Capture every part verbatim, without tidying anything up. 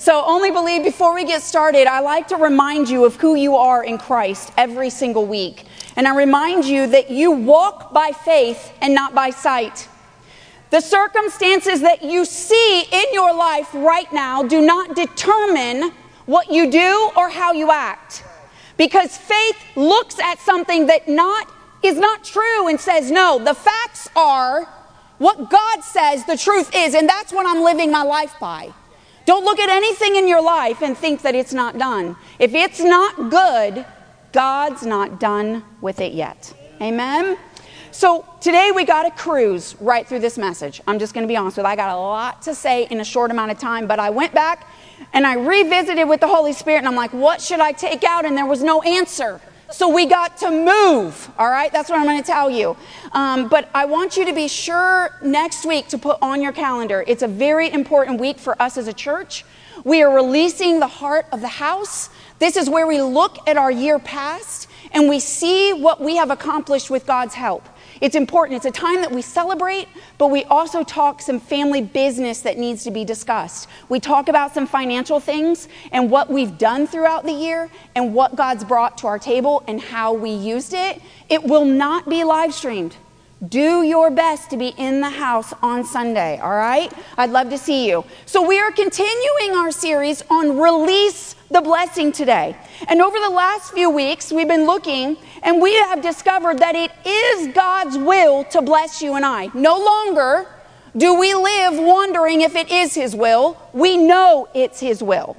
So Only Believe, before we get started, I like to remind you of who you are in Christ every single week. And I remind you that you walk by faith and not by sight. The circumstances that you see in your life right now do not determine what you do or how you act. Because faith looks at something that not is not true and says, no, the facts are what God says the truth is, and that's what I'm living my life by. Don't look at anything in your life and think that it's not done. If it's not good, God's not done with it yet. Amen? So today we got to cruise right through this message. I'm just going to be honest with you. I got a lot to say in a short amount of time, but I went back and I revisited with the Holy Spirit, and I'm like, what should I take out? And there was no answer. So we got to move, all right? That's what I'm going to tell you. Um, but I want you to be sure next week to put on your calendar. It's a very important week for us as a church. We are releasing the heart of the house. This is where we look at our year past and we see what we have accomplished with God's help. It's important. It's a time that we celebrate, but we also talk some family business that needs to be discussed. We talk about some financial things and what we've done throughout the year and what God's brought to our table and how we used it. It will not be live streamed. Do your best to be in the house on Sunday, all right? I'd love to see you. So we are continuing our series on Release the Blessing today. And over the last few weeks, we've been looking and we have discovered that it is God's will to bless you and I. No longer do we live wondering if it is His will. We know it's His will.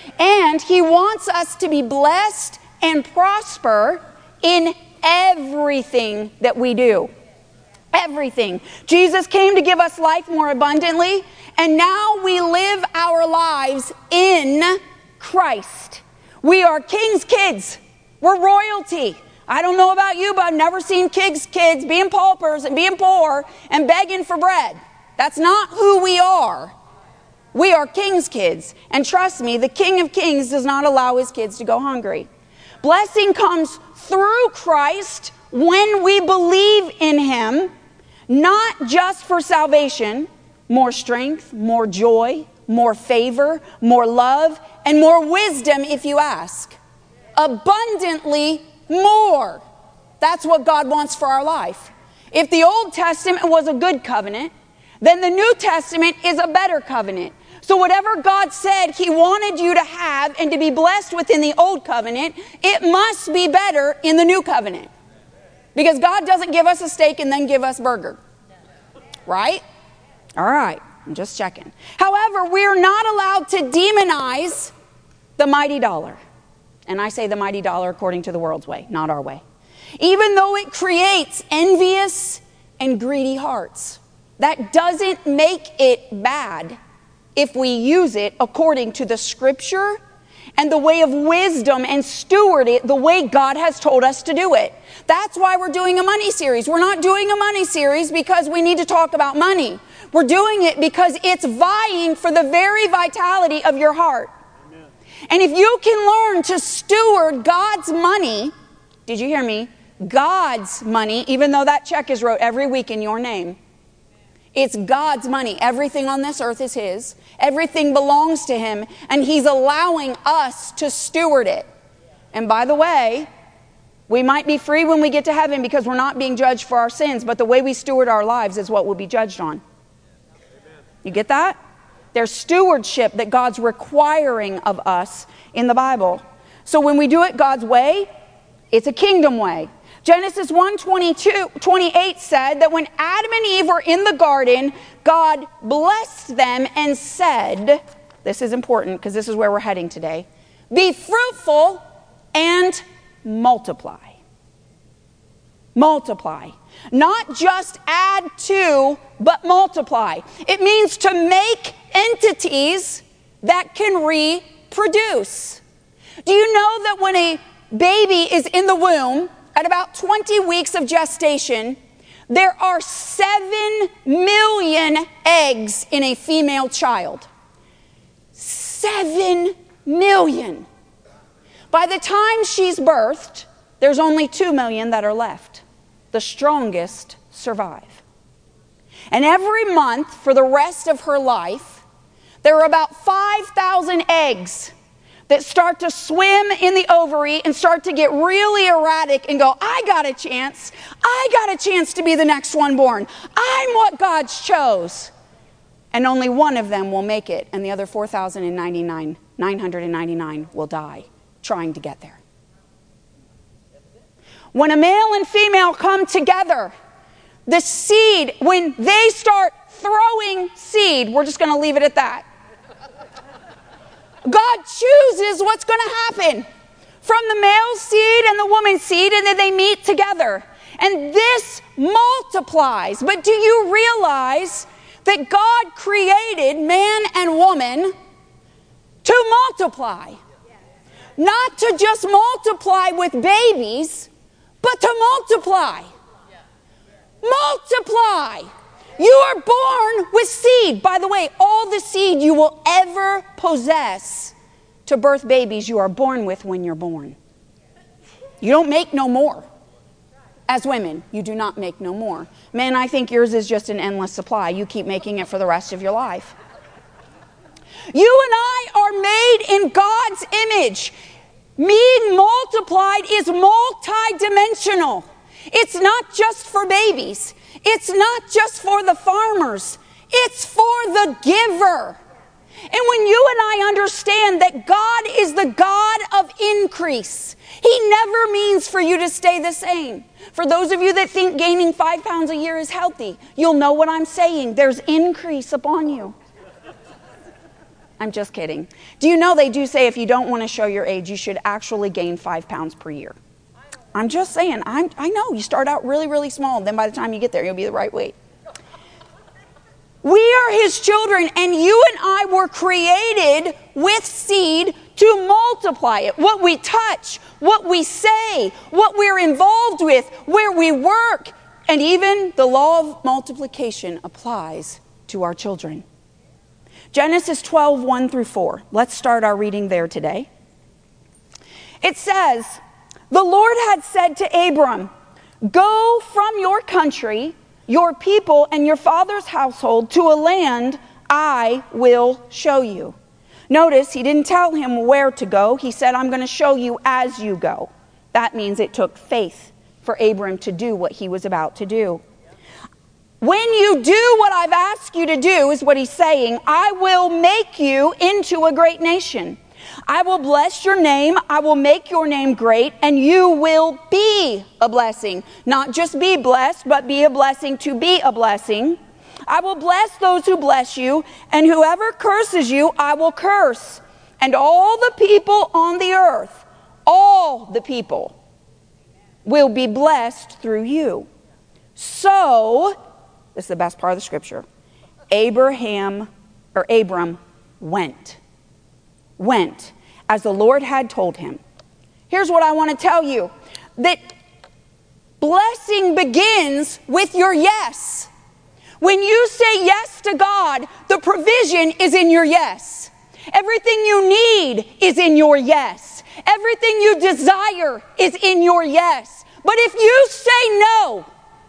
And He wants us to be blessed and prosper in everything that we do. Everything. Jesus came to give us life more abundantly, and now we live our lives in Christ. We are King's kids. We're royalty. I don't know about you, but I've never seen King's kids being paupers and being poor and begging for bread. That's not who we are. We are King's kids. And trust me, the King of Kings does not allow His kids to go hungry. Blessing comes through Christ when we believe in Him, not just for salvation, more strength, more joy, more favor, more love, and more wisdom if you ask. Abundantly more. That's what God wants for our life. If the Old Testament was a good covenant, then the New Testament is a better covenant. So whatever God said He wanted you to have and to be blessed within the Old Covenant, it must be better in the New Covenant. Because God doesn't give us a steak and then give us burger. Right? All right. I'm just checking. However, we're not allowed to demonize the mighty dollar. And I say the mighty dollar according to the world's way, not our way. Even though it creates envious and greedy hearts, that doesn't make it bad if we use it according to the Scripture and the way of wisdom and steward it the way God has told us to do it. That's why we're doing a money series. We're not doing a money series because we need to talk about money. We're doing it because it's vying for the very vitality of your heart. Amen. And if you can learn to steward God's money, did you hear me? God's money, even though that check is wrote every week in your name. It's God's money. Everything on this earth is His. Everything belongs to Him, and He's allowing us to steward it. And by the way, we might be free when we get to heaven because we're not being judged for our sins, but the way we steward our lives is what we'll be judged on. You get that? There's stewardship that God's requiring of us in the Bible. So when we do it God's way, it's a kingdom way. Genesis one twenty-two, twenty-eight said that when Adam and Eve were in the garden, God blessed them and said, this is important because this is where we're heading today, be fruitful and multiply. Multiply. Not just add to, but multiply. It means to make entities that can reproduce. Do you know that when a baby is in the womb, at about twenty weeks of gestation, there are seven million eggs in a female child. Seven million. By the time she's birthed, there's only two million that are left. The strongest survive. And every month for the rest of her life, There are about five thousand eggs that start to swim in the ovary and start to get really erratic and go, I got a chance. I got a chance to be the next one born. I'm what God chose. And only one of them will make it, and the other four thousand ninety-nine, nine hundred ninety-nine will die trying to get there. When a male and female come together, the seed, when they start throwing seed, we're just going to leave it at that. God chooses what's going to happen from the male seed and the woman's seed, and then they meet together. And this multiplies. But do you realize that God created man and woman to multiply? Not to just multiply with babies, but to multiply. Multiply. You are born with seed. By the way, all the seed you will ever possess to birth babies you are born with when you're born. You don't make no more. As women, you do not make no more. Men, I think yours is just an endless supply. You keep making it for the rest of your life. You and I are made in God's image. Being multiplied is multidimensional. It's not just for babies. It's not just for the farmers. It's for the giver. And when you and I understand that God is the God of increase, He never means for you to stay the same. For those of you that think gaining five pounds a year is healthy, you'll know what I'm saying. There's increase upon you. I'm just kidding. Do you know they do say if you don't want to show your age, you should actually gain five pounds per year? I'm just saying. I'm, I know. You start out really, really small. And then by the time you get there, you'll be the right weight. We are His children, and you and I were created with seed to multiply it. What we touch, what we say, what we're involved with, where we work, and even the law of multiplication applies to our children. Genesis twelve, one through four. Let's start our reading there today. It says, the Lord had said to Abram, go from your country, your people, and your father's household to a land I will show you. Notice he didn't tell him where to go. He said, I'm going to show you as you go. That means it took faith for Abram to do what he was about to do. When you do what I've asked you to do, is what he's saying, I will make you into a great nation. I will bless your name, I will make your name great, and you will be a blessing. Not just be blessed, but be a blessing to be a blessing. I will bless those who bless you, and whoever curses you, I will curse. And all the people on the earth, all the people, will be blessed through you. So, this is the best part of the scripture, Abraham, or Abram, went. Went as the Lord had told him. Here's what I want to tell you. That blessing begins with your yes. When you say yes to God, the provision is in your yes. Everything you need is in your yes. Everything you desire is in your yes. But if you say no,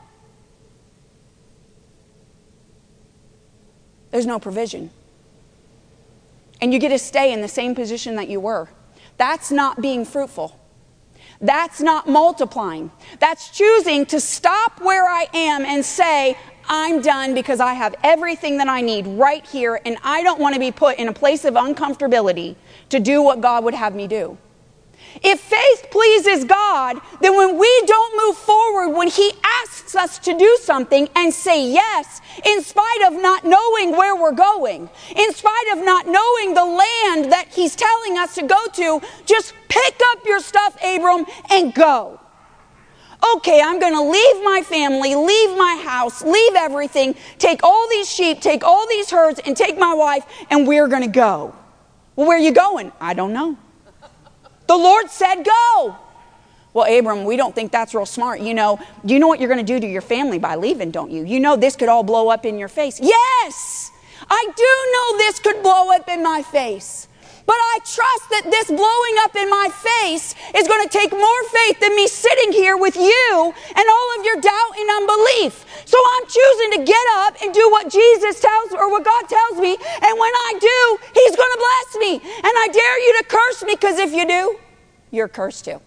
there's no provision. And you get to stay in the same position that you were. That's not being fruitful. That's not multiplying. That's choosing to stop where I am and say, I'm done because I have everything that I need right here, and I don't want to be put in a place of uncomfortability to do what God would have me do. If faith pleases God, then when we don't move forward, when He asks us to do something and say yes, in spite of not knowing where we're going, in spite of not knowing the land that He's telling us to go to, just pick up your stuff, Abram, and go. Okay, I'm going to leave my family, leave my house, leave everything, take all these sheep, take all these herds, and take my wife, and we're going to go. Well, where are you going? I don't know. The Lord said go. Well, Abram, we don't think that's real smart. You know, you know what you're going to do to your family by leaving, don't you? You know this could all blow up in your face. Yes, I do know this could blow up in my face. But I trust that this blowing up in my face is going to take more faith than me sitting here with you and all of your doubt and unbelief. So I'm choosing to get up and do what Jesus tells, or what God tells me. And when I do, He's going to bless me. And I dare you to curse me, because if you do, you're cursed too.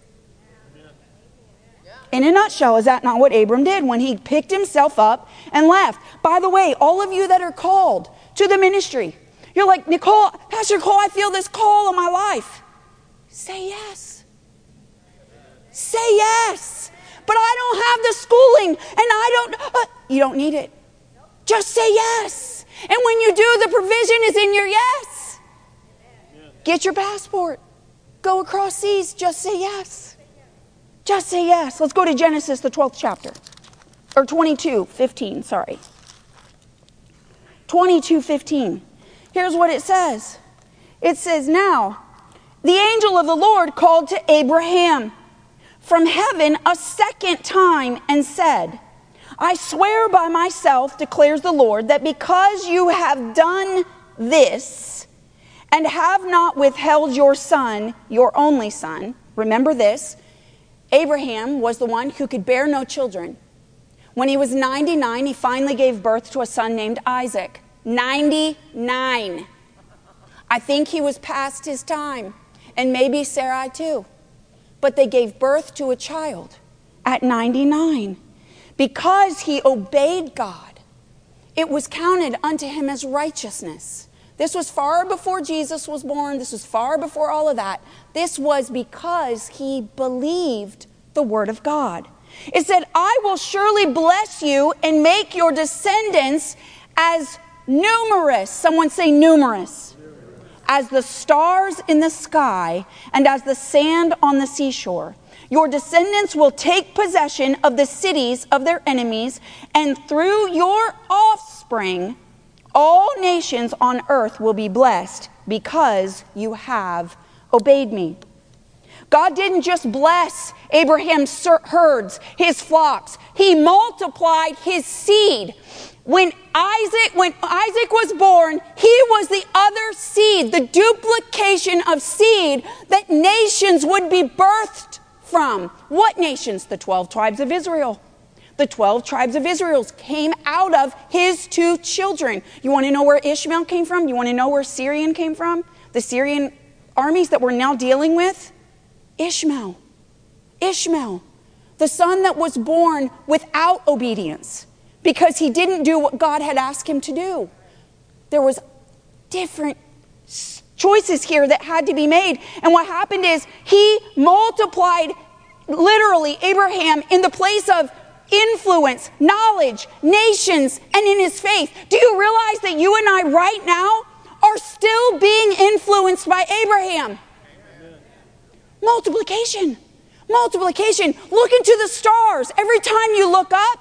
In a nutshell, is that not what Abram did when he picked himself up and left? By the way, all of you that are called to the ministry, you're like, Nicole, Pastor Nicole, I feel this call in my life. Say yes. Say yes. But I don't have the schooling, and I don't, uh, you don't need it. Just say yes. And when you do, the provision is in your yes. Get your passport. Go across seas. Just say yes. Just say yes. Let's go to Genesis, the twelfth chapter. Or twenty-two fifteen, sorry. twenty-two fifteen. Here's what it says. It says, now, the angel of the Lord called to Abraham from heaven a second time and said, I swear by myself, declares the Lord, that because you have done this and have not withheld your son, your only son, remember this, Abraham was the one who could bear no children. When he was ninety-nine, he finally gave birth to a son named Isaac. ninety-nine. I think he was past his time, and maybe Sarai too. But they gave birth to a child at ninety-nine. Because he obeyed God, it was counted unto him as righteousness. This was far before Jesus was born. This was far before all of that. This was because he believed the word of God. It said, I will surely bless you and make your descendants as numerous. Someone say numerous. As the stars in the sky and as the sand on the seashore. Your descendants will take possession of the cities of their enemies, and through your offspring, all nations on earth will be blessed because you have obeyed me. God didn't just bless Abraham's herds, his flocks. He multiplied his seed. When Isaac, when Isaac was born, he was the other seed, the duplication of seed that nations would be birthed from. What nations? The twelve tribes of Israel. The twelve tribes of Israel came out of his two children. You want to know where Ishmael came from? You want to know where Syrian came from? The Syrian armies that we're now dealing with? Ishmael. Ishmael. The son that was born without obedience because he didn't do what God had asked him to do. There was different choices here that had to be made. And what happened is he multiplied literally Abraham in the place of influence, knowledge, nations, and in his faith. Do you realize that you and I right now are still being influenced by Abraham? Amen. Multiplication. Multiplication. Look into the stars. Every time you look up,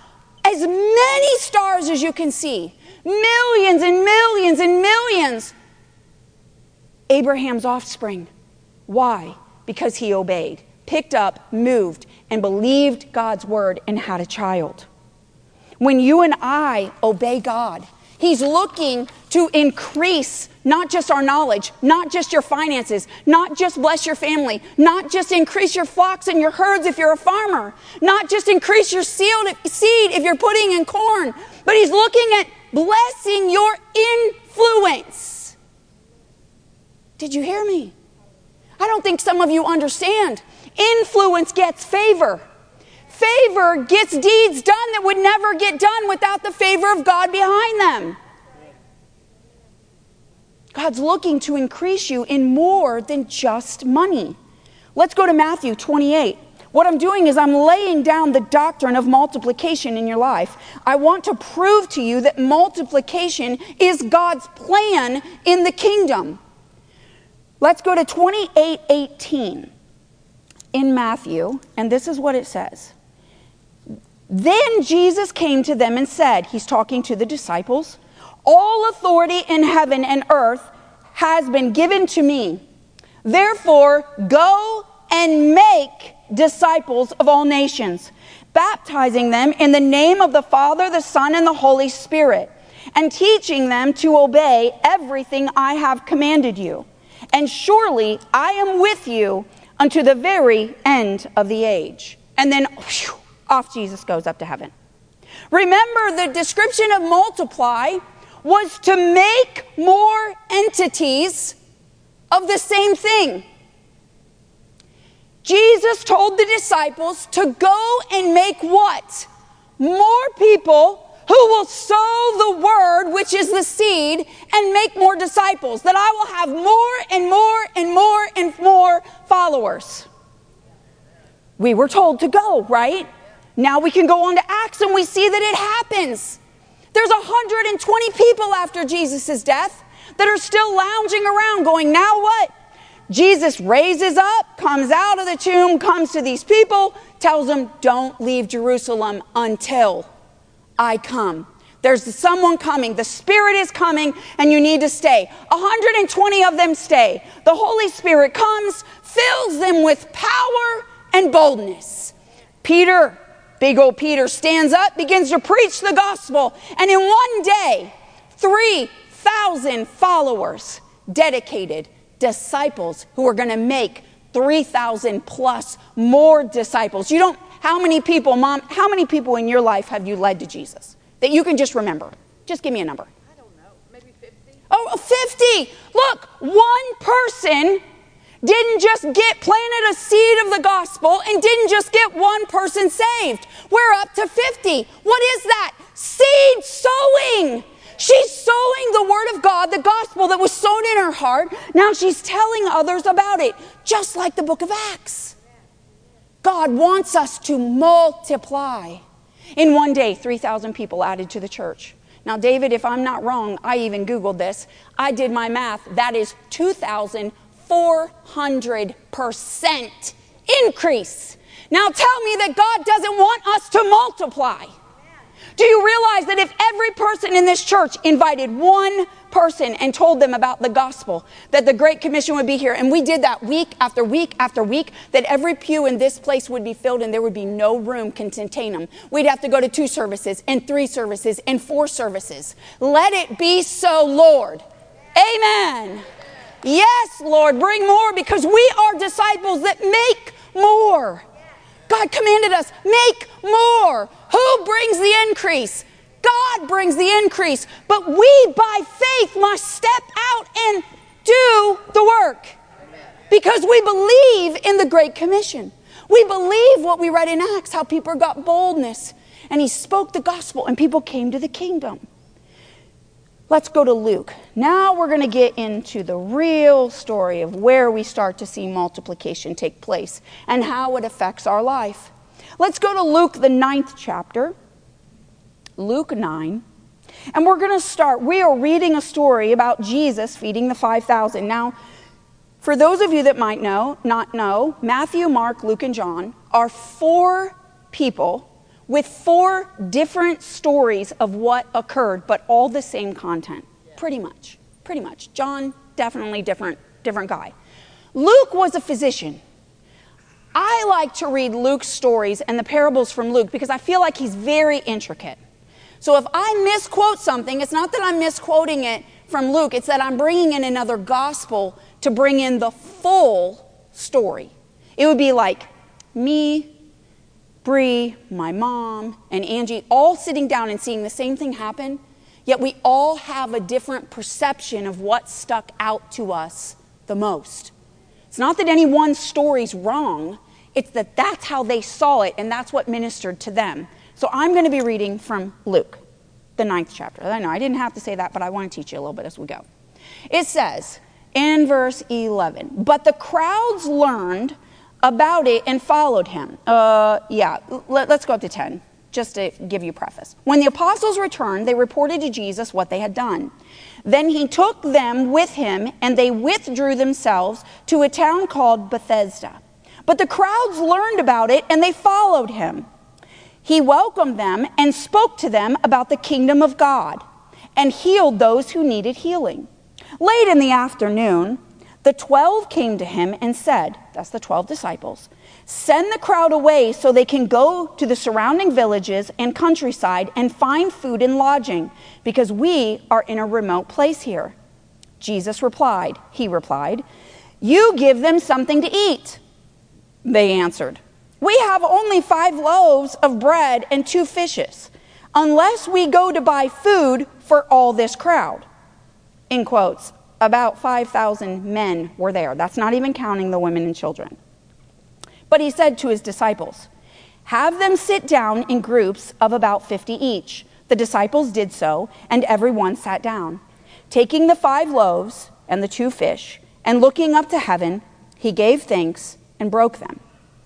as many stars as you can see, millions and millions and millions, Abraham's offspring. Why? Because he obeyed, picked up, moved, and believed God's word and had a child. When you and I obey God, He's looking to increase not just our knowledge, not just your finances, not just bless your family, not just increase your flocks and your herds if you're a farmer, not just increase your seed if you're putting in corn, but He's looking at blessing your influence. Did you hear me? I don't think some of you understand. Influence gets favor. Favor gets deeds done that would never get done without the favor of God behind them. God's looking to increase you in more than just money. Let's go to Matthew twenty-eight. What I'm doing is I'm laying down the doctrine of multiplication in your life. I want to prove to you that multiplication is God's plan in the kingdom. Let's go to twenty-eight eighteen in Matthew, and this is what it says. Then Jesus came to them and said, he's talking to the disciples, all authority in heaven and earth has been given to me. Therefore, go and make disciples of all nations, baptizing them in the name of the Father, the Son, and the Holy Spirit, and teaching them to obey everything I have commanded you. and surely I am with you unto the very end of the age. And then whew, off Jesus goes up to heaven. Remember, the description of multiply was to make more entities of the same thing. Jesus told the disciples to go and make what? More people who will sow the word, which is the seed, and make more disciples. That I will have more and more and more and more followers. We were told to go, right? Now we can go on to Acts and we see that it happens. There's one hundred twenty people after Jesus' death that are still lounging around going, now what? Jesus raises up, comes out of the tomb, comes to these people, tells them, don't leave Jerusalem until I come. There's someone coming. The Spirit is coming and you need to stay. one hundred twenty of them stay. The Holy Spirit comes, fills them with power and boldness. Peter, big old Peter, stands up, begins to preach the gospel. And in one day, three thousand followers, dedicated disciples who are going to make three thousand plus more disciples. You don't, how many people, Mom, how many people in your life have you led to Jesus that you can just remember? Just give me a number. I don't know, maybe fifty. Oh, fifty. Look, one person didn't just get planted a seed of the gospel and didn't just get one person saved. We're up to fifty. What is that? Seed sowing. She's sowing the word of God, the gospel that was sown in her heart. Now she's telling others about it, just like the book of Acts. God wants us to multiply. In one day, three thousand people added to the church. Now, David, if I'm not wrong, I even Googled this. I did my math. That is two thousand four hundred percent increase. Now tell me that God doesn't want us to multiply. Do you realize that if every person in this church invited one person and told them about the gospel, that the Great Commission would be here, and we did that week after week after week, that every pew in this place would be filled and there would be no room to contain them. We'd have to go to two services and three services and four services. Let it be so, Lord. Amen. Yes, Lord, bring more, because we are disciples that make more. God commanded us, make more. Who brings the increase? God brings the increase. But we, by faith, must step out and do the work. Because we believe in the Great Commission. We believe what we read in Acts, how people got boldness. And he spoke the gospel and people came to the kingdom. Let's go to Luke. Now we're going to get into the real story of where we start to see multiplication take place and how it affects our life. Let's go to Luke, the ninth chapter, Luke nine. And we're going to start, we are reading a story about Jesus feeding the five thousand. Now, for those of you that might know, not know, Matthew, Mark, Luke, and John are four people with four different stories of what occurred, but all the same content. Pretty much. Pretty much. John, definitely different, different guy. Luke was a physician. I like to read Luke's stories and the parables from Luke because I feel like he's very intricate. So if I misquote something, it's not that I'm misquoting it from Luke, it's that I'm bringing in another gospel to bring in the full story. It would be like me, Bree, my mom, and Angie all sitting down and seeing the same thing happen, yet we all have a different perception of what stuck out to us the most. It's not that any one story's wrong, it's that that's how they saw it and that's what ministered to them. So I'm going to be reading from Luke, the ninth chapter. I know I didn't have to say that, but I want to teach you a little bit as we go. It says in verse eleven, but the crowds learned about it and followed him. Uh, yeah, let, let's go up to ten, just to give you preface. When the apostles returned, they reported to Jesus what they had done. Then he took them with him, and they withdrew themselves to a town called Bethesda. But the crowds learned about it, and they followed him. He welcomed them and spoke to them about the kingdom of God, and healed those who needed healing. Late in the afternoon, the twelve came to him and said, that's the twelve disciples, send the crowd away so they can go to the surrounding villages and countryside and find food and lodging, because we are in a remote place here. Jesus replied, he replied, "You give them something to eat." They answered, "We have only five loaves of bread and two fishes, unless we go to buy food for all this crowd." In quotes, about five thousand men were there. That's not even counting the women and children. But he said to his disciples, "Have them sit down in groups of about fifty each." The disciples did so, and everyone sat down. Taking the five loaves and the two fish, and looking up to heaven, he gave thanks and broke them.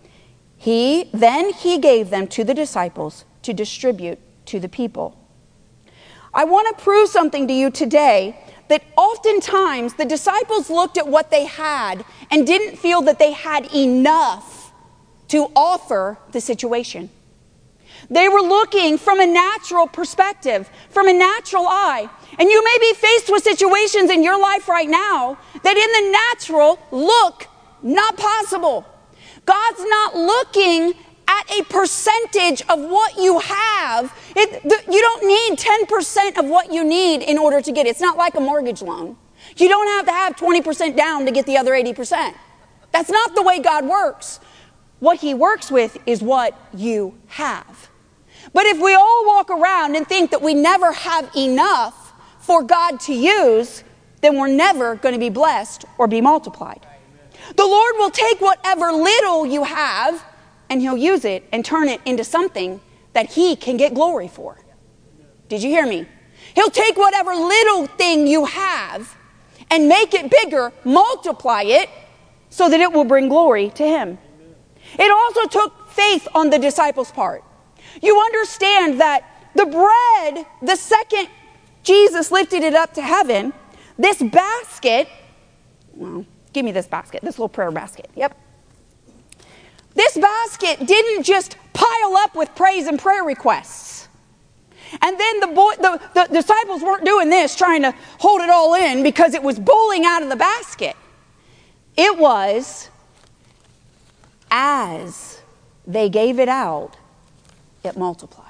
He then he gave them to the disciples to distribute to the people. I want to prove something to you today, that oftentimes the disciples looked at what they had and didn't feel that they had enough to offer the situation. They were looking from a natural perspective, from a natural eye. And you may be faced with situations in your life right now that in the natural look not possible. God's not looking at a percentage of what you have. It, the, you don't need ten percent of what you need in order to get it. It's not like a mortgage loan. You don't have to have twenty percent down to get the other eighty percent. That's not the way God works. What he works with is what you have. But if we all walk around and think that we never have enough for God to use, then we're never going to be blessed or be multiplied. The Lord will take whatever little you have and he'll use it and turn it into something that he can get glory for. Did you hear me? He'll take whatever little thing you have and make it bigger, multiply it so that it will bring glory to him. It also took faith on the disciples' part. You understand that the bread, the second Jesus lifted it up to heaven, this basket, well, give me this basket, this little prayer basket, yep. This basket didn't just pile up with praise and prayer requests. And then the, boy, the, the disciples weren't doing this, trying to hold it all in because it was bowling out of the basket. It was, as they gave it out, it multiplied.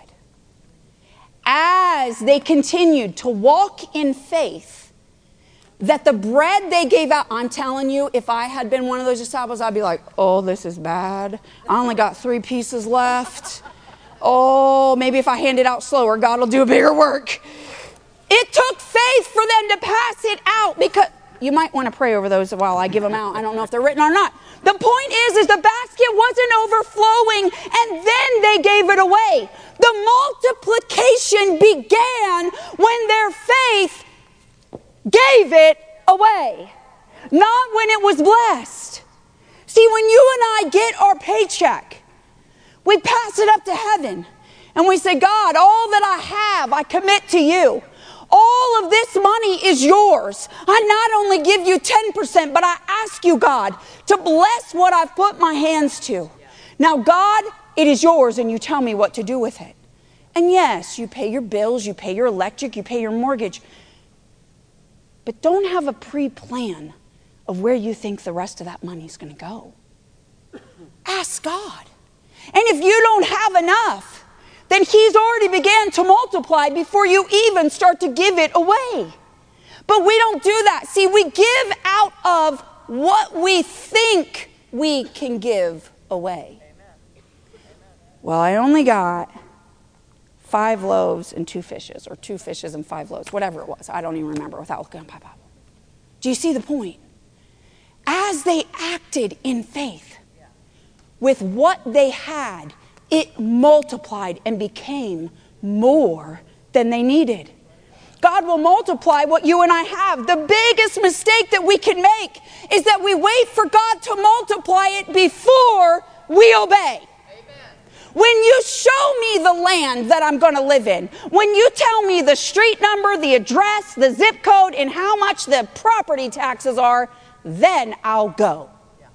As they continued to walk in faith, that the bread they gave out, I'm telling you, if I had been one of those disciples, I'd be like, oh, this is bad. I only got three pieces left. Oh, maybe if I hand it out slower, God will do a bigger work. It took faith for them to pass it out, because you might want to pray over those while I give them out. I don't know if they're written or not. The point is, is the basket wasn't overflowing and then they gave it away. The multiplication began when their faith gave it away, not when it was blessed. See, when you and I get our paycheck, we pass it up to heaven and we say, God, all that I have, I commit to you. All of this money is yours. I not only give you ten percent, but I ask you, God, to bless what I've put my hands to. Now, God, it is yours, and you tell me what to do with it. And yes, you pay your bills, you pay your electric, you pay your mortgage. But don't have a pre-plan of where you think the rest of that money is going to go. Ask God. And if you don't have enough, then he's already began to multiply before you even start to give it away. But we don't do that. See, we give out of what we think we can give away. Well, I only got five loaves and two fishes, or two fishes and five loaves, whatever it was. I don't even remember without looking at my Bible. Do you see the point? As they acted in faith with what they had, it multiplied and became more than they needed. God will multiply what you and I have. The biggest mistake that we can make is that we wait for God to multiply it before we obey. Amen. When you show me the land that I'm going to live in, when you tell me the street number, the address, the zip code, and how much the property taxes are, then I'll go.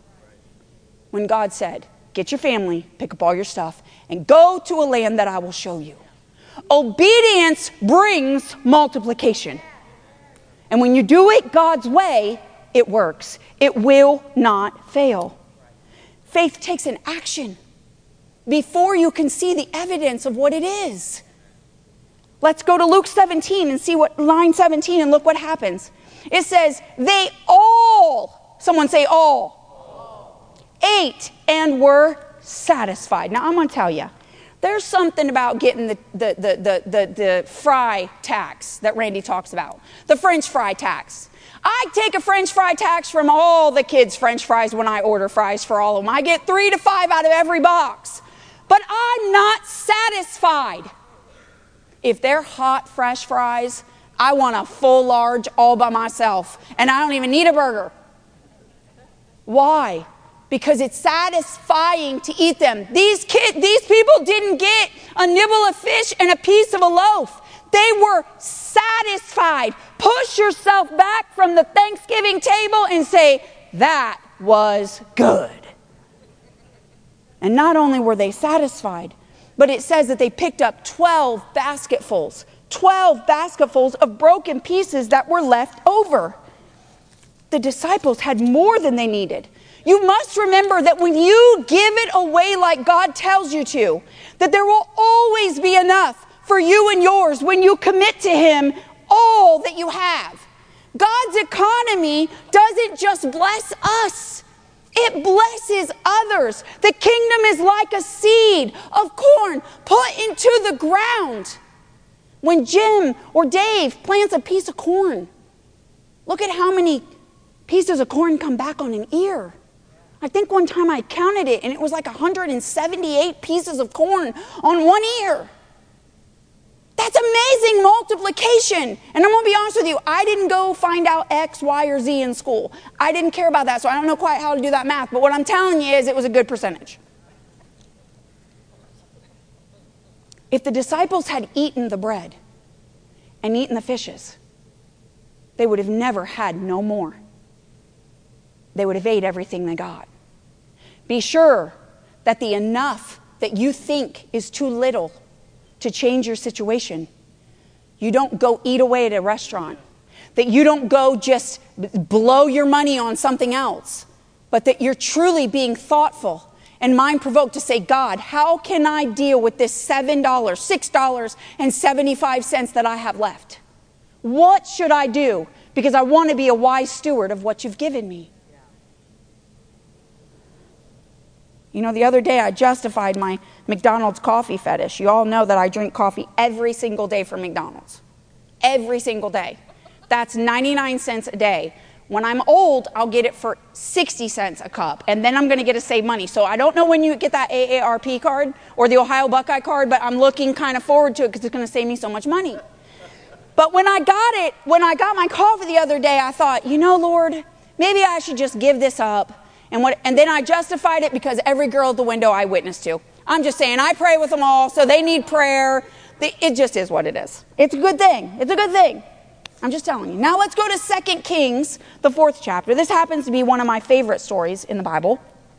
When God said, get your family, pick up all your stuff, and go to a land that I will show you. Obedience brings multiplication. And when you do it God's way, it works. It will not fail. Faith takes an action before you can see the evidence of what it is. Let's go to Luke seventeen and see what, line seventeen, and look what happens. It says, they all, someone say all, all. ate and were satisfied. Now, I'm going to tell you, there's something about getting the, the, the, the, the, the fry tax that Randy talks about, the French fry tax. I take a French fry tax from all the kids' French fries when I order fries for all of them. I get three to five out of every box. But I'm not satisfied. If they're hot, fresh fries, I want a full large all by myself. And I don't even need a burger. Why? Because it's satisfying to eat them. These kids, these people didn't get a nibble of fish and a piece of a loaf. They were satisfied. Push yourself back from the Thanksgiving table and say, that was good. And not only were they satisfied, but it says that they picked up twelve basketfuls, twelve basketfuls of broken pieces that were left over. The disciples had more than they needed. You must remember that when you give it away like God tells you to, that there will always be enough for you and yours when you commit to Him all that you have. God's economy doesn't just bless us. It blesses others. The kingdom is like a seed of corn put into the ground. When Jim or Dave plants a piece of corn, look at how many pieces of corn come back on an ear. I think one time I counted it and it was like one hundred seventy-eight pieces of corn on one ear. That's amazing multiplication. And I'm going to be honest with you, I didn't go find out X, Y, or Z in school. I didn't care about that, so I don't know quite how to do that math. But what I'm telling you is it was a good percentage. If the disciples had eaten the bread and eaten the fishes, they would have never had no more. They would have ate everything they got. Be sure that the enough that you think is too little to change your situation, you don't go eat away at a restaurant, that you don't go just blow your money on something else, but that you're truly being thoughtful and mind-provoked to say, God, how can I deal with this seven dollars, six dollars and seventy-five cents that I have left? What should I do? Because I want to be a wise steward of what you've given me. You know, the other day I justified my McDonald's coffee fetish. You all know that I drink coffee every single day from McDonald's. Every single day. That's ninety-nine cents a day. When I'm old, I'll get it for sixty cents a cup. And then I'm going to get to save money. So I don't know when you get that A A R P card or the Ohio Buckeye card, but I'm looking kind of forward to it because it's going to save me so much money. But when I got it, when I got my coffee the other day, I thought, you know, Lord, maybe I should just give this up. And what? And then I justified it because every girl at the window I witnessed to. I'm just saying, I pray with them all, so they need prayer. It just is what it is. It's a good thing. It's a good thing. I'm just telling you. Now let's go to Second Kings, the fourth chapter. This happens to be one of my favorite stories in the Bible.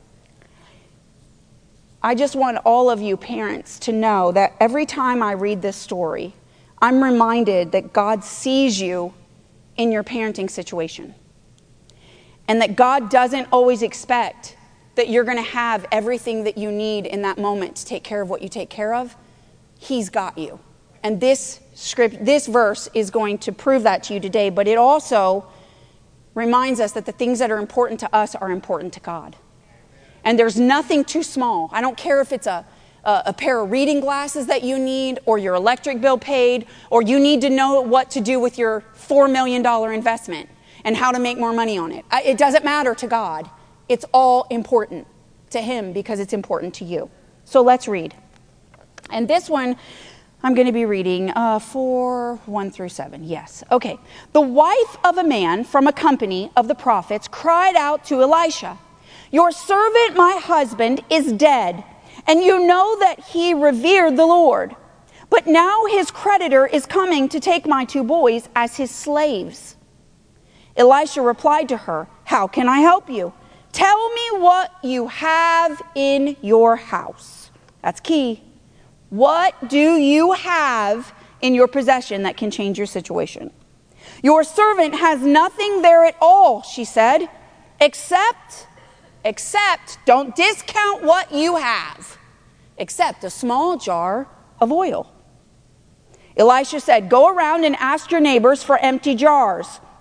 I just want all of you parents to know that every time I read this story, I'm reminded that God sees you in your parenting situation. And that God doesn't always expect that you're going to have everything that you need in that moment to take care of what you take care of. He's got you. And this script, this verse is going to prove that to you today, but it also reminds us that the things that are important to us are important to God. And there's nothing too small. I don't care if it's a, a, a pair of reading glasses that you need, or your electric bill paid, or you need to know what to do with your four million dollars investment and how to make more money on it. It doesn't matter to God. It's all important to Him because it's important to you. So let's read. And this one, I'm going to be reading uh, four, one through seven. Yes. Okay. The wife of a man from a company of the prophets cried out to Elisha, "Your servant, my husband, is dead, and you know that he revered the Lord. But now his creditor is coming to take my two boys as his slaves." Elisha replied to her, "How can I help you? Tell me what you have in your house." That's key. What do you have in your possession that can change your situation? "Your servant has nothing there at all," she said, except, except, don't discount what you have, except a small jar of oil. Elisha said, "Go around and ask your neighbors for empty jars.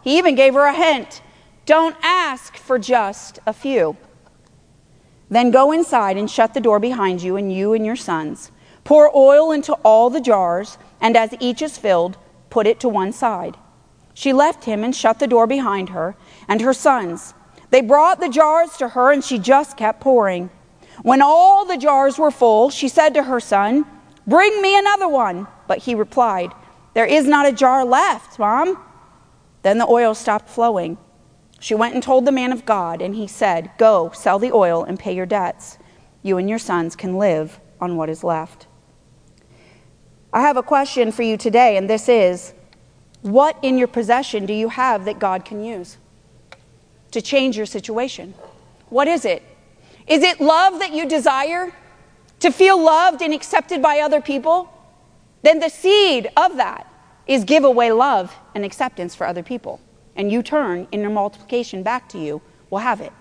He even gave her a hint. Don't ask for just a few. Then go inside and shut the door behind you and you and your sons. Pour oil into all the jars, and as each is filled, put it to one side. She left him and shut the door behind her and her sons. They brought the jars to her, and she just kept pouring. When all the jars were full, she said to her son, bring me another one. But he replied, there is not a jar left, Mom. Then the oil stopped flowing. She went and told the man of God, and he said, go, sell the oil and pay your debts. You and your sons can live on what is left. I have a question for you today, and this is, what in your possession do you have that God can use to change your situation? What is it? Is it love that you desire? To feel loved and accepted by other people? Then the seed of that is give away love and acceptance for other people. And you turn in your multiplication back to you will have it.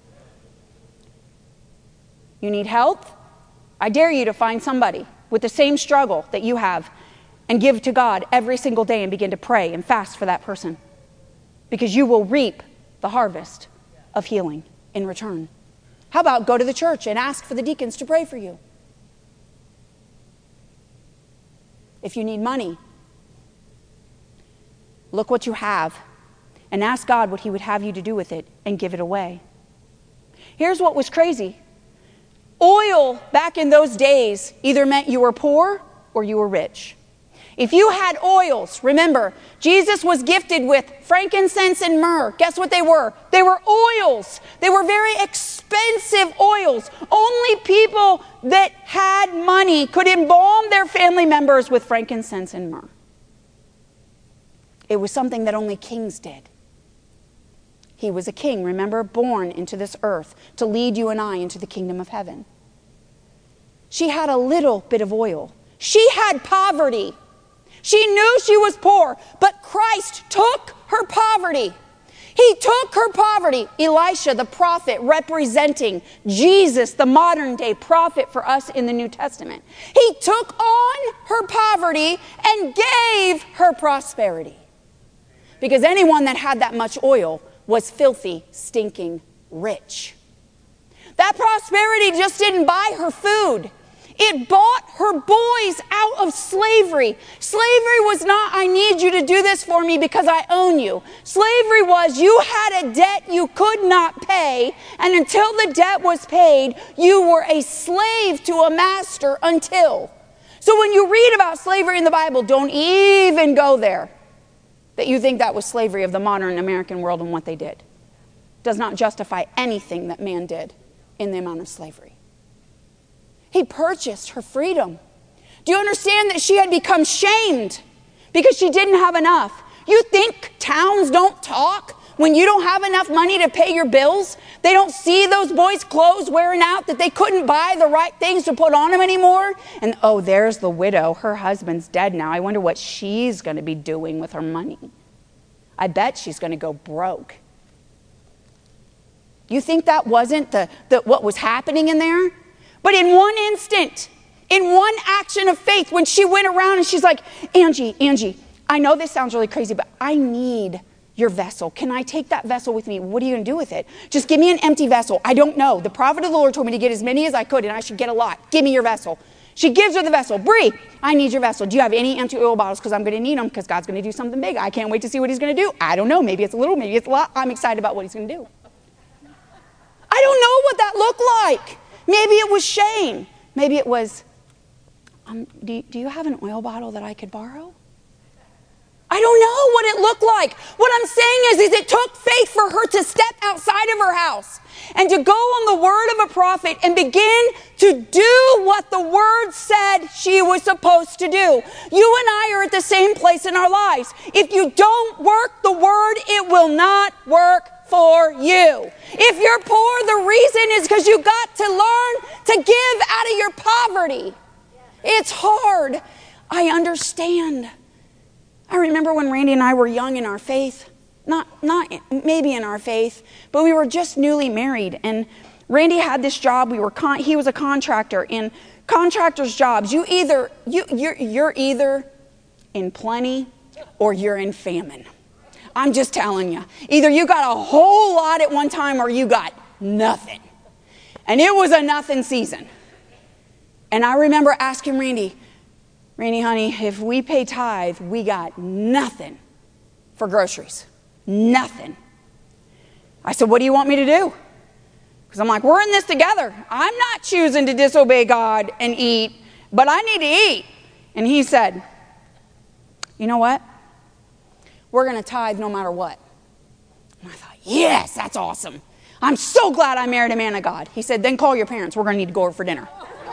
You need help? I dare you to find somebody with the same struggle that you have and give to God every single day and begin to pray and fast for that person. Because you will reap the harvest of healing in return. How about go to the church and ask for the deacons to pray for you? If you need money, look what you have and ask God what he would have you to do with it and give it away. Here's what was crazy. Oil back in those days either meant you were poor or you were rich. If you had oils, remember, Jesus was gifted with frankincense and myrrh. Guess what they were? They were oils. They were very expensive oils. Only people that had money could embalm their family members with frankincense and myrrh. It was something that only kings did. He was a king, remember, born into this earth to lead you and I into the kingdom of heaven. She had a little bit of oil. She had poverty. She knew she was poor, but Christ took her poverty. He took her poverty. Elisha, the prophet, representing Jesus, the modern day prophet for us in the New Testament. He took on her poverty and gave her prosperity. Because anyone that had that much oil was filthy, stinking rich. That prosperity just didn't buy her food. It bought her boys out of slavery. Slavery was not, I need you to do this for me because I own you. Slavery was, you had a debt you could not pay, and until the debt was paid, you were a slave to a master until. So when you read about slavery in the Bible, don't even go there. That you think that was slavery of the modern American world and what they did. Does not justify anything that man did in the amount of slavery. He purchased her freedom. Do you understand that she had become shamed because she didn't have enough? You think towns don't talk when you don't have enough money to pay your bills? They don't see those boys' clothes wearing out, that they couldn't buy the right things to put on them anymore? And oh, there's the widow. Her husband's dead now. I wonder what she's going to be doing with her money. I bet she's going to go broke. You think that wasn't the, the what was happening in there? But in one instant, in one action of faith, when she went around and she's like, Angie, Angie, I know this sounds really crazy, but I need your vessel. Can I take that vessel with me? What are you going to do with it? Just give me an empty vessel. I don't know. The prophet of the Lord told me to get as many as I could, and I should get a lot. Give me your vessel. She gives her the vessel. Bree, I need your vessel. Do you have any empty oil bottles? Because I'm going to need them because God's going to do something big. I can't wait to see what he's going to do. I don't know. Maybe it's a little, maybe it's a lot. I'm excited about what he's going to do. I don't know what that looked like. Maybe it was shame. Maybe it was, um, do, do you have an oil bottle that I could borrow? I don't know what it looked like. What I'm saying is, is it took faith for her to step outside of her house and to go on the word of a prophet and begin to do what the word said she was supposed to do. You and I are at the same place in our lives. If you don't work the word, it will not work for you. If you're poor, the reason is because you got to learn to give out of your poverty. It's hard. I understand. I remember when Randy and I were young in our faith, not not maybe in our faith, but we were just newly married, and Randy had this job. We were con- he was a contractor. In contractors' jobs, you either you you're, you're either in plenty or you're in famine. I'm just telling you. Either you got a whole lot at one time or you got nothing. And it was a nothing season. And I remember asking Randy, Randy, honey, if we pay tithe, we got nothing for groceries. Nothing. I said, what do you want me to do? Because I'm like, we're in this together. I'm not choosing to disobey God and eat, but I need to eat. And he said, you know what? We're going to tithe no matter what. And I thought, yes, that's awesome. I'm so glad I married a man of God. He said, then call your parents. We're going to need to go over for dinner.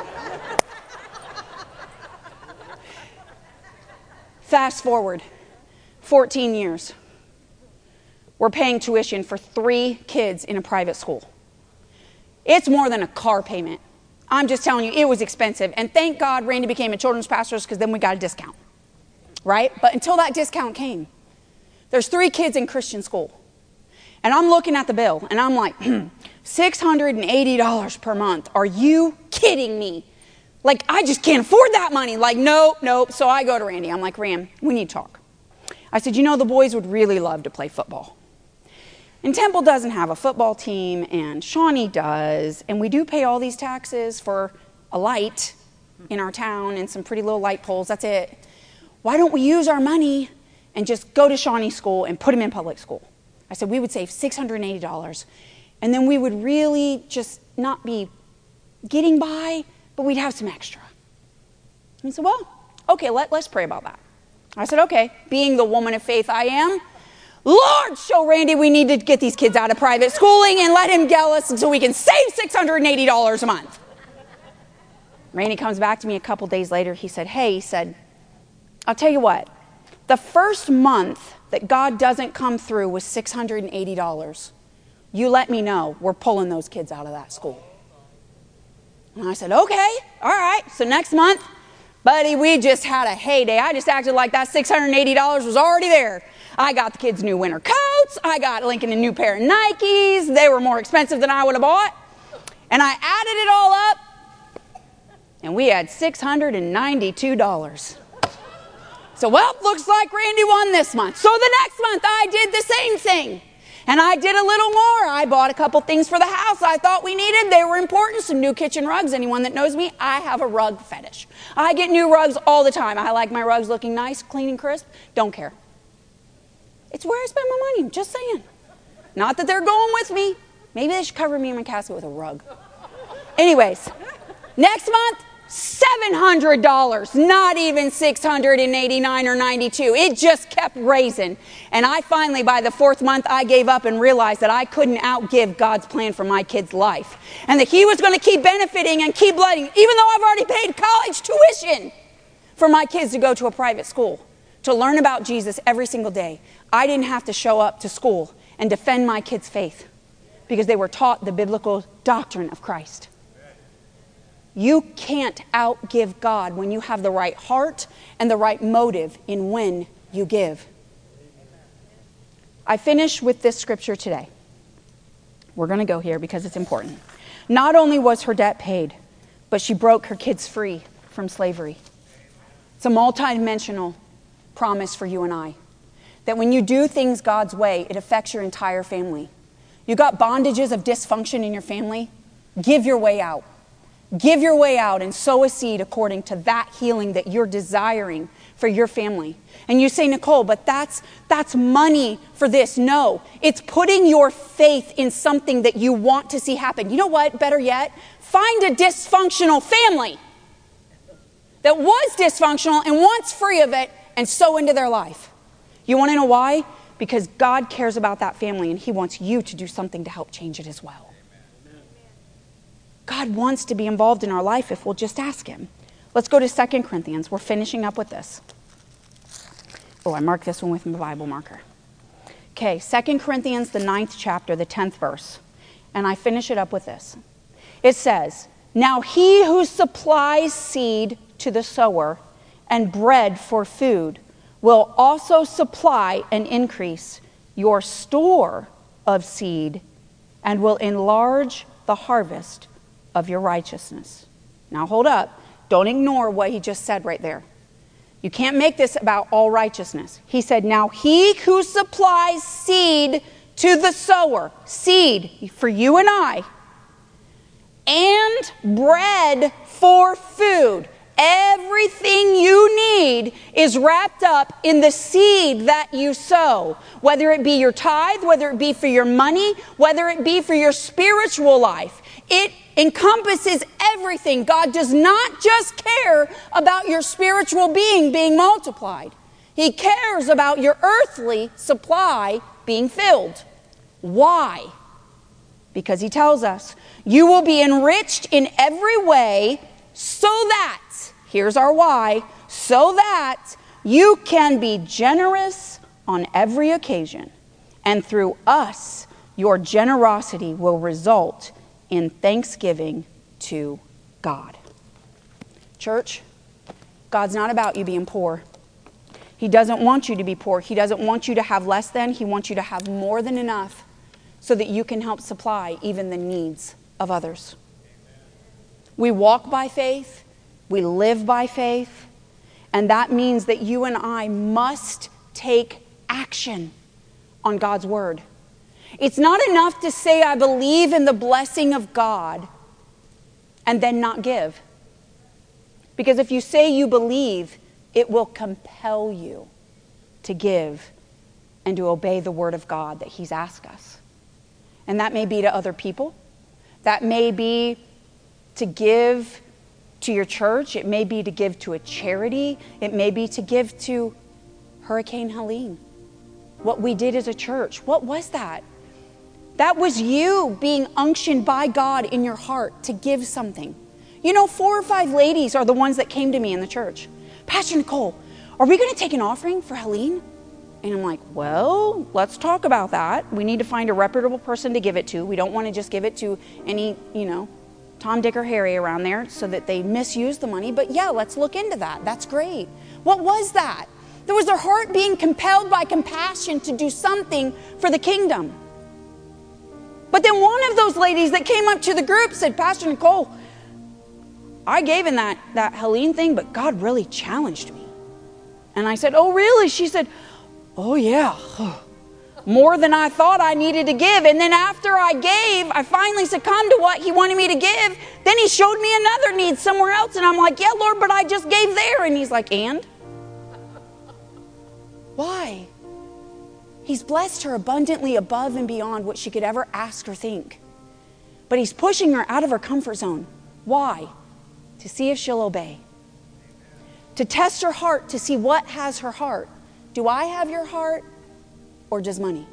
Fast forward fourteen years. We're paying tuition for three kids in a private school. It's more than a car payment. I'm just telling you, it was expensive. And thank God Randy became a children's pastor because then we got a discount. Right? But until that discount came, there's three kids in Christian school. And I'm looking at the bill and I'm like, six hundred eighty dollars per month. Are you kidding me? Like, I just can't afford that money. Like, nope, nope. So I go to Randy. I'm like, Ram, we need to talk. I said, you know, the boys would really love to play football. And Temple doesn't have a football team, and Shawnee does. And we do pay all these taxes for a light in our town and some pretty little light poles. That's it. Why don't we use our money and just go to Shawnee's school and put him in public school? I said, we would save six hundred eighty dollars. And then we would really just not be getting by, but we'd have some extra. And he said, well, okay, let, let's pray about that. I said, okay, being the woman of faith I am, Lord, show Randy we need to get these kids out of private schooling and let him get us so we can save six hundred eighty dollars a month. Randy comes back to me a couple days later. He said, hey, he said, I'll tell you what, the first month that God doesn't come through with six hundred eighty dollars, you let me know. We're pulling those kids out of that school. And I said, okay, all right. So next month, buddy, we just had a heyday. I just acted like that six hundred eighty dollars was already there. I got the kids new winter coats. I got Lincoln a new pair of Nikes. They were more expensive than I would have bought. And I added it all up, and we had six hundred ninety-two dollars. So, well, looks like Randy won this month. So the next month, I did the same thing. And I did a little more. I bought a couple things for the house I thought we needed. They were important. Some new kitchen rugs. Anyone that knows me, I have a rug fetish. I get new rugs all the time. I like my rugs looking nice, clean, and crisp. Don't care. It's where I spend my money. Just saying. Not that they're going with me. Maybe they should cover me in my casket with a rug. Anyways, next month, seven hundred dollars, not even six hundred eighty-nine or ninety-two. It just kept raising. And I finally, by the fourth month, I gave up and realized that I couldn't outgive God's plan for my kid's life. And that he was going to keep benefiting and keep letting, even though I've already paid college tuition for my kids to go to a private school, to learn about Jesus every single day. I didn't have to show up to school and defend my kids' faith because they were taught the biblical doctrine of Christ. You can't outgive God when you have the right heart and the right motive in when you give. I finish with this scripture today. We're going to go here because it's important. Not only was her debt paid, but she broke her kids free from slavery. It's a multidimensional promise for you and I. That when you do things God's way, it affects your entire family. You got bondages of dysfunction in your family? Give your way out. Give your way out and sow a seed according to that healing that you're desiring for your family. And you say, Nicole, but that's that's money for this. No, it's putting your faith in something that you want to see happen. You know what? Better yet, find a dysfunctional family that was dysfunctional and wants free of it and sow into their life. You want to know why? Because God cares about that family and he wants you to do something to help change it as well. God wants to be involved in our life if we'll just ask him. Let's go to Second Corinthians. We're finishing up with this. Oh, I marked this one with my Bible marker. Okay, Second Corinthians, the ninth chapter, the tenth verse. And I finish it up with this. It says, now he who supplies seed to the sower and bread for food will also supply and increase your store of seed and will enlarge the harvest of your righteousness. Now hold up. Don't ignore what he just said right there. You can't make this about all righteousness. He said, now he who supplies seed to the sower, seed for you and I, and bread for food. Everything you need is wrapped up in the seed that you sow. Whether it be your tithe, whether it be for your money, whether it be for your spiritual life. It encompasses everything. God does not just care about your spiritual being being multiplied. He cares about your earthly supply being filled. Why? Because he tells us, you will be enriched in every way so that, here's our why, so that you can be generous on every occasion. And through us, your generosity will result in thanksgiving to God. Church, God's not about you being poor. He doesn't want you to be poor. He doesn't want you to have less than. He wants you to have more than enough so that you can help supply even the needs of others. We walk by faith. We live by faith. And that means that you and I must take action on God's word. It's not enough to say, I believe in the blessing of God, and then not give. Because if you say you believe, it will compel you to give and to obey the word of God that he's asked us. And that may be to other people. That may be to give to your church. It may be to give to a charity. It may be to give to Hurricane Helene. What we did as a church, what was that? That was you being unctioned by God in your heart to give something. You know, four or five ladies are the ones that came to me in the church. Pastor Nicole, are we going to take an offering for Helene? And I'm like, well, let's talk about that. We need to find a reputable person to give it to. We don't want to just give it to any, you know, Tom, Dick, or Harry around there so that they misuse the money. But yeah, let's look into that. That's great. What was that? There was their heart being compelled by compassion to do something for the kingdom. But then one of those ladies that came up to the group said, Pastor Nicole, I gave in that, that Helene thing, but God really challenged me. And I said, oh, really? She said, oh, yeah. More than I thought I needed to give. And then after I gave, I finally succumbed to what he wanted me to give. Then he showed me another need somewhere else. And I'm like, yeah, Lord, but I just gave there. And he's like, and? Why? He's blessed her abundantly above and beyond what she could ever ask or think. But he's pushing her out of her comfort zone. Why? To see if she'll obey. To test her heart, to see what has her heart. Do I have your heart or just money?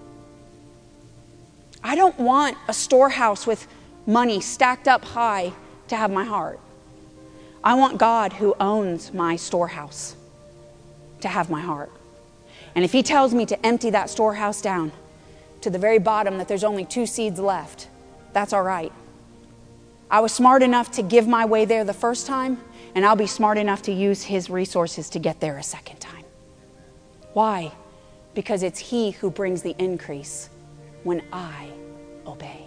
I don't want a storehouse with money stacked up high to have my heart. I want God, who owns my storehouse, to have my heart. And if he tells me to empty that storehouse down to the very bottom, that there's only two seeds left, that's all right. I was smart enough to give my way there the first time, and I'll be smart enough to use his resources to get there a second time. Why? Because it's he who brings the increase when I obey.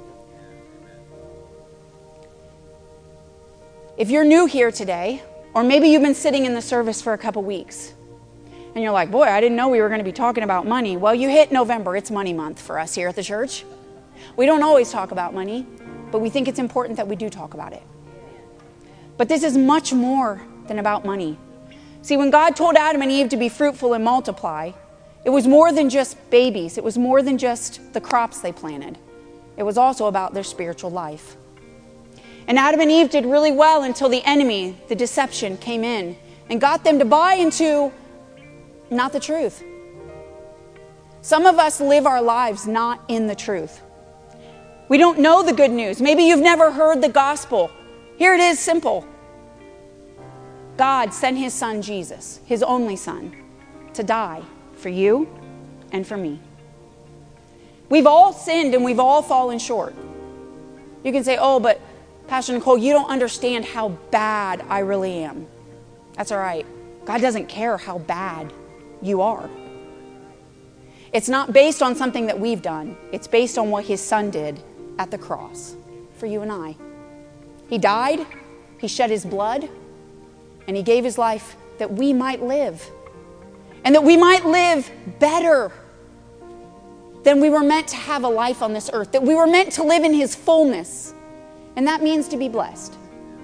If you're new here today, or maybe you've been sitting in the service for a couple weeks, and you're like, boy, I didn't know we were going to be talking about money. Well, you hit November. It's money month for us here at the church. We don't always talk about money, but we think it's important that we do talk about it. But this is much more than about money. See, when God told Adam and Eve to be fruitful and multiply, it was more than just babies. It was more than just the crops they planted. It was also about their spiritual life. And Adam and Eve did really well until the enemy, the deception, came in and got them to buy into not the truth. Some of us live our lives not in the truth. We don't know the good news. Maybe you've never heard the gospel. Here it is, simple. God sent his son Jesus, his only son, to die for you and for me. We've all sinned and we've all fallen short. You can say, oh, but Pastor Nicole, you don't understand how bad I really am. That's all right. God doesn't care how bad you are. It's not based on something that we've done. It's based on what his son did at the cross for you and I. He died, he shed his blood, and he gave his life that we might live, and that we might live better than we were meant to have a life on this earth, that we were meant to live in His fullness. And that means to be blessed.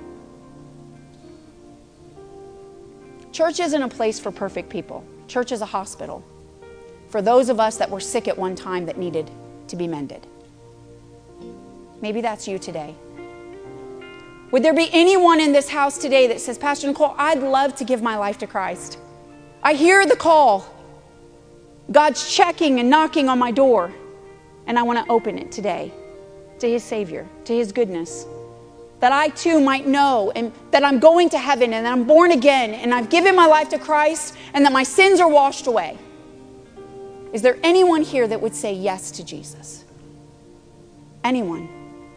Church isn't a place for perfect people. Church is a hospital for those of us that were sick at one time that needed to be mended. Maybe that's you today. Would there be anyone in this house today that says, Pastor Nicole, I'd love to give my life to Christ. I hear the call. God's checking and knocking on my door, and I want to open it today to His Savior, to His goodness, that I too might know and that I'm going to heaven and that I'm born again and I've given my life to Christ and that my sins are washed away. Is there anyone here that would say yes to Jesus? Anyone?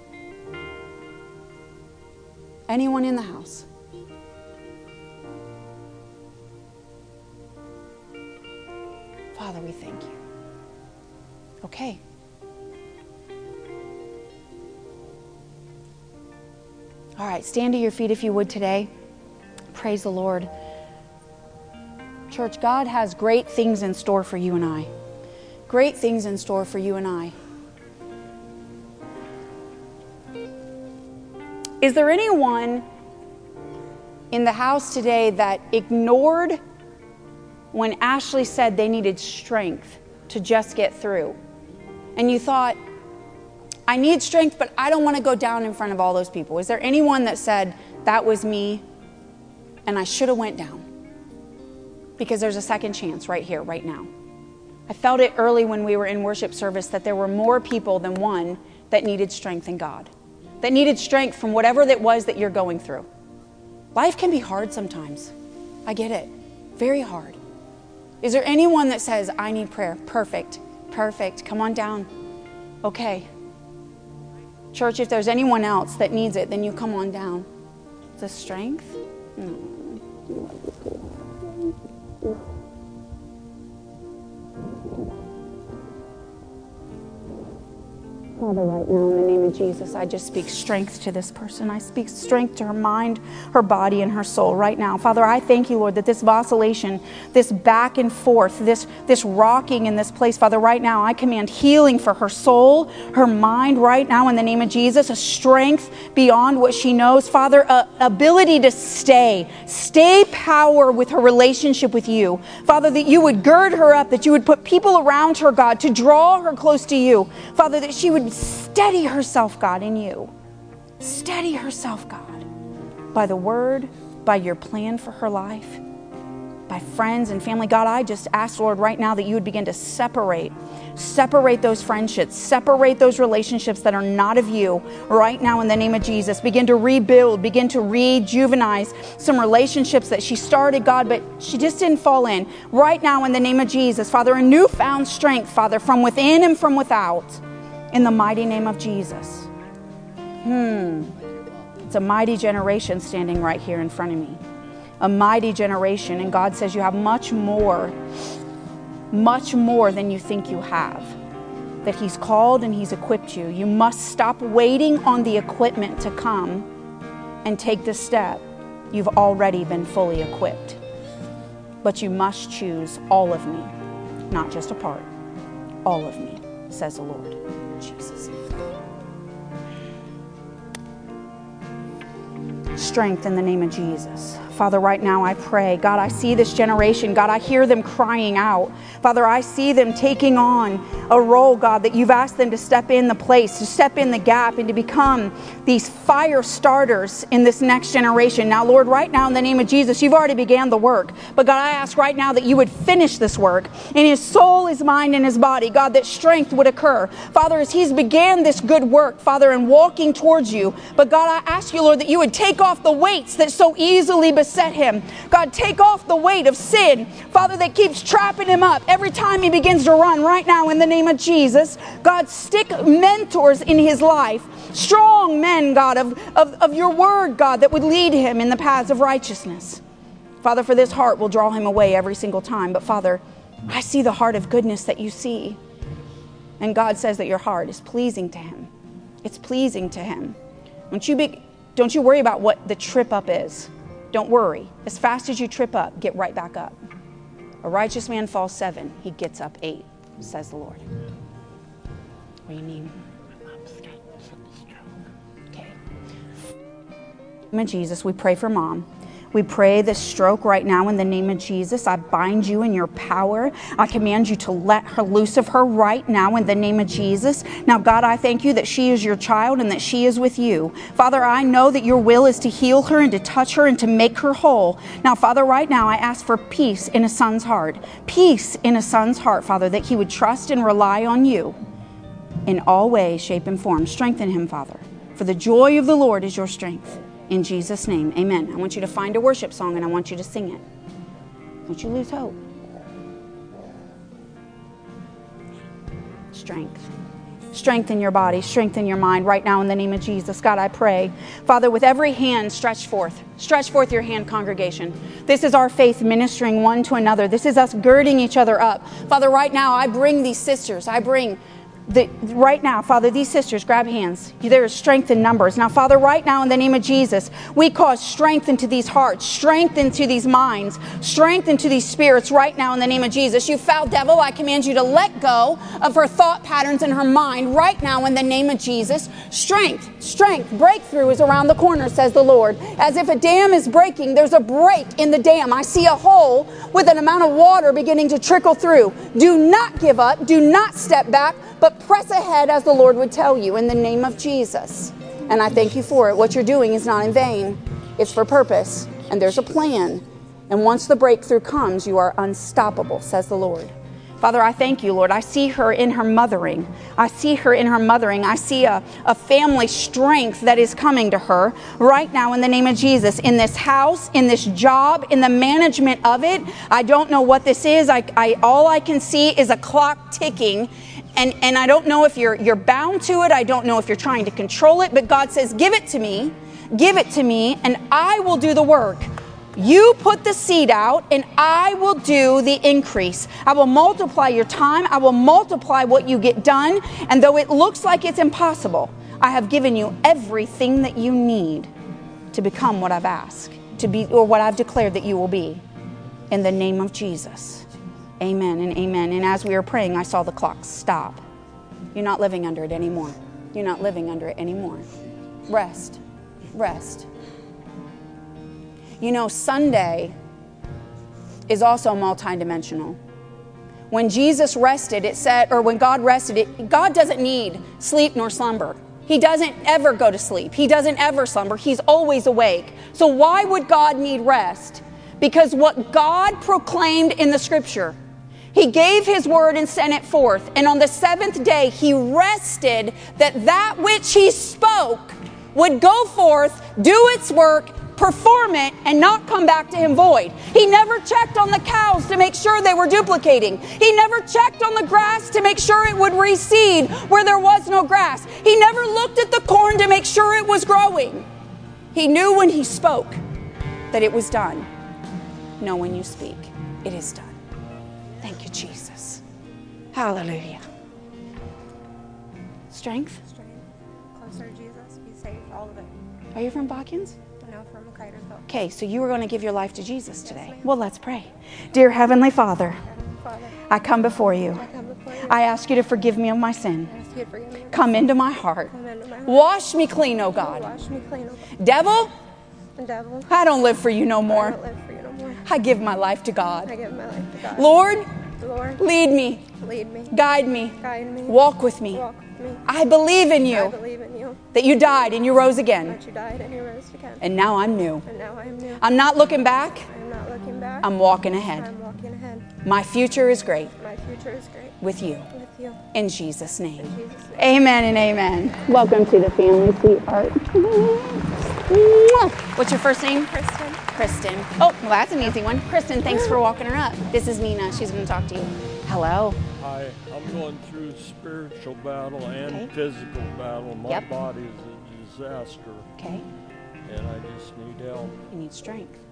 Anyone in the house? Father, we thank you. Okay. All right, stand to your feet if you would today. Praise the Lord. Church, God has great things in store for you and I. Great things in store for you and I. Is there anyone in the house today that ignored when Ashley said they needed strength to just get through? And you thought, I need strength, but I don't want to go down in front of all those people. Is there anyone that said, that was me, and I should have went down? Because there's a second chance right here, right now. I felt it early when we were in worship service that there were more people than one that needed strength in God, that needed strength from whatever that was that you're going through. Life can be hard sometimes. I get it. Very hard. Is there anyone that says, I need prayer? Perfect. Perfect. Come on down. Okay. Church, if there's anyone else that needs it, then you come on down. The strength? No. Father, right now, in the name of Jesus, I just speak strength to this person. I speak strength to her mind, her body, and her soul right now. Father, I thank you, Lord, that this vacillation, this back and forth, this, this rocking in this place, Father, right now, I command healing for her soul, her mind right now in the name of Jesus, a strength beyond what she knows. Father, a ability to stay, stay power with her relationship with you. Father, that you would gird her up, that you would put people around her, God, to draw her close to you. Father, that she would steady herself, God, in you. Steady herself, God, by the word, by your plan for her life, by friends and family. God, I just ask, Lord, right now that you would begin to separate, separate those friendships, separate those relationships that are not of you right now in the name of Jesus. Begin to rebuild, begin to rejuvenize some relationships that she started, God, but she just didn't fall in. Right now in the name of Jesus, Father, a newfound strength, Father, from within and from without. In the mighty name of Jesus. Hmm. It's a mighty generation standing right here in front of me. A mighty generation. And God says you have much more, much more than you think you have. That He's called and He's equipped you. You must stop waiting on the equipment to come and take the step. You've already been fully equipped. But you must choose all of me, not just a part. All of me, says the Lord. Jesus. Strength in the name of Jesus. Father, right now I pray, God, I see this generation. God, I hear them crying out. Father, I see them taking on a role, God, that you've asked them to step in the place, to step in the gap, and to become these fire starters in this next generation. Now, Lord, right now in the name of Jesus, you've already began the work. But God, I ask right now that you would finish this work in his soul, his mind, and his body. God, that strength would occur. Father, as he's began this good work, Father, and walking towards you. But God, I ask you, Lord, that you would take off the weights that so easily beset him. God, take off the weight of sin, Father, that keeps trapping him up every time he begins to run. Right now, in the name of Jesus, God, stick mentors in his life, strong men, God, of, of, of your word, God, that would lead him in the paths of righteousness. Father, for this heart will draw him away every single time. But Father, I see the heart of goodness that you see. And God says that your heart is pleasing to him. It's pleasing to him. Don't you be, don't you worry about what the trip up is. Don't worry. As fast as you trip up, get right back up. A righteous man falls seven. He gets up eight, says the Lord. What do you need? Okay. In the name of Jesus, we pray for Mom. We pray this stroke right now in the name of Jesus. I bind you in your power. I command you to let her loose of her right now in the name of Jesus. Now, God, I thank you that she is your child and that she is with you. Father, I know that your will is to heal her and to touch her and to make her whole. Now, Father, right now I ask for peace in a son's heart. Peace in a son's heart, Father, that he would trust and rely on you in all ways, shape, and form. Strengthen him, Father. For the joy of the Lord is your strength. In Jesus' name, amen. I want you to find a worship song and I want you to sing it. Don't you lose hope. Strength. Strengthen your body, strengthen your mind right now in the name of Jesus. God, I pray, Father, with every hand stretched forth, stretch forth your hand, congregation. This is our faith ministering one to another. This is us girding each other up. Father, right now, I bring these sisters, I bring The, right now, Father, these sisters, grab hands. There is strength in numbers. Now, Father, right now, in the name of Jesus, we cause strength into these hearts, strength into these minds, strength into these spirits right now in the name of Jesus. You foul devil, I command you to let go of her thought patterns in her mind right now in the name of Jesus. Strength, strength, breakthrough is around the corner, says the Lord. As if a dam is breaking, there's a break in the dam. I see a hole with an amount of water beginning to trickle through. Do not give up. Do not step back, but press ahead as the Lord would tell you in the name of Jesus. And I thank you for it. What you're doing is not in vain. It's for purpose. And there's a plan. And once the breakthrough comes, you are unstoppable, says the Lord. Father, I thank you, Lord. I see her in her mothering. I see her in her mothering. I see a, a family strength that is coming to her right now in the name of Jesus. In this house, in this job, in the management of it. I don't know what this is. I, I all I can see is a clock ticking. And, and I don't know if you're you're bound to it. I don't know if you're trying to control it. But God says, give it to me. Give it to me, and I will do the work. You put the seed out, and I will do the increase. I will multiply your time. I will multiply what you get done. And though it looks like it's impossible, I have given you everything that you need to become what I've asked, to be, or what I've declared that you will be. In the name of Jesus. Amen and amen. And as we were praying, I saw the clock stop. You're not living under it anymore. You're not living under it anymore. Rest. Rest. You know, Sunday is also multidimensional. When Jesus rested, it said, or when God rested, it, God doesn't need sleep nor slumber. He doesn't ever go to sleep. He doesn't ever slumber. He's always awake. So why would God need rest? Because what God proclaimed in the scripture, He gave His word and sent it forth. And on the seventh day, He rested that that which He spoke would go forth, do its work, perform it, and not come back to Him void. He never checked on the cows to make sure they were duplicating. He never checked on the grass to make sure it would reseed where there was no grass. He never looked at the corn to make sure it was growing. He knew when He spoke that it was done. Know when you speak, it is done. Thank you, Jesus. Hallelujah. Strength? Strength. Closer to Jesus. Be safe. All of it. Are you from Bawkins? No, from Criderville. Okay, so you were going to give your life to Jesus today. Yes, well, let's pray. Dear Heavenly Father, Heavenly Father, I come before you. I come before you. I ask you to forgive me of my sin. I ask you to forgive me. Come into my heart. Come into my heart. Wash me clean, O God. Wash me clean, O God. Devil, The devil, I don't live for you no I more. don't live for you no more. I give my life to I God. give my life to God. Lord, Lord, lead me, lead me, guide me, guide me, walk with me. walk with me. I believe in I you, believe in you, that you died and you rose again. that you died and you rose again. And now I'm new. And now I am new. I'm not looking back. I am not looking back. I'm walking ahead. I'm walking ahead. My future is great My future is great with you. with you. In Jesus' name. In Jesus' name. Amen and amen. Welcome to the family, sweetheart. What's your first name? Kristen, Kristen. Oh, well, that's an easy one. Kristen, thanks for walking her up. This is Nina. She's going to talk to you. Hello. Hi, I'm going through spiritual battle and Okay. physical battle. My Yep. body is a disaster, Okay. and I just need help. You need strength.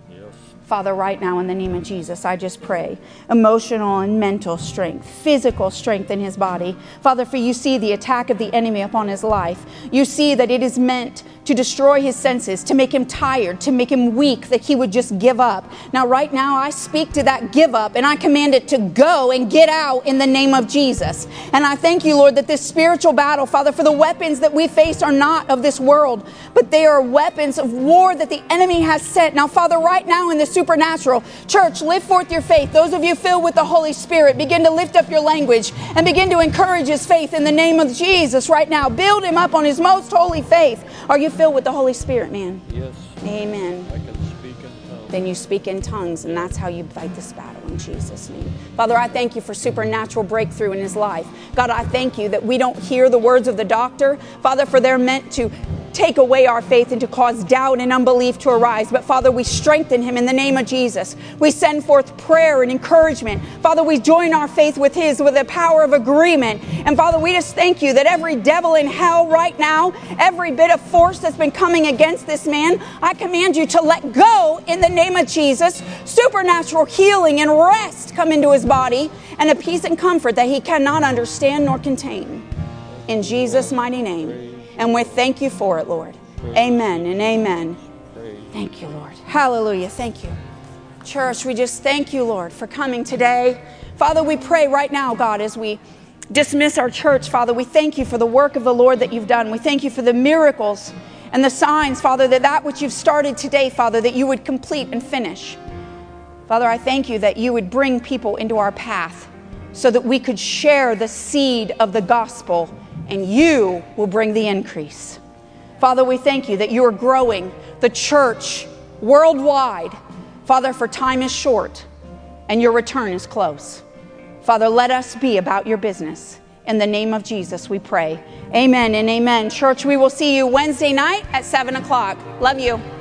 Yes. Father, right now in the name of Jesus, I just pray emotional and mental strength, physical strength in his body. Father, for you see the attack of the enemy upon his life. You see that it is meant to destroy his senses, to make him tired, to make him weak, that he would just give up. Now, right now, I speak to that give up, and I command it to go and get out in the name of Jesus. And I thank you, Lord, that this spiritual battle, Father, for the weapons that we face are not of this world, but they are weapons of war that the enemy has sent. Now, Father, right now in the supernatural, church, lift forth your faith. Those of you filled with the Holy Spirit, begin to lift up your language and begin to encourage his faith in the name of Jesus right now. Build him up on his most holy faith. Are you filled with the Holy Spirit, man? Yes. Amen. I can speak in tongues. Then you speak in tongues, and that's how you fight this battle in Jesus' name. Father, I thank you for supernatural breakthrough in his life. God, I thank you that we don't hear the words of the doctor, Father, for they're meant to take away our faith and to cause doubt and unbelief to arise. But Father, we strengthen him in the name of Jesus. We send forth prayer and encouragement. Father, we join our faith with his with the power of agreement. And Father, we just thank you that every devil in hell right now, every bit of force that's been coming against this man, I command you to let go in the name of Jesus. Supernatural healing and rest come into his body, and a peace and comfort that he cannot understand nor contain. In Jesus' mighty name. And we thank you for it, Lord. Amen and amen. Thank you, Lord. Hallelujah. Thank you. Church, we just thank you, Lord, for coming today. Father, we pray right now, God, as we dismiss our church, Father, we thank you for the work of the Lord that you've done. We thank you for the miracles and the signs, Father, that that which you've started today, Father, that you would complete and finish. Father, I thank you that you would bring people into our path so that we could share the seed of the gospel, and you will bring the increase. Father, we thank you that you are growing the church worldwide. Father, for time is short and your return is close. Father, let us be about your business. In the name of Jesus, we pray. Amen and amen. Church, we will see you Wednesday night at seven o'clock. Love you.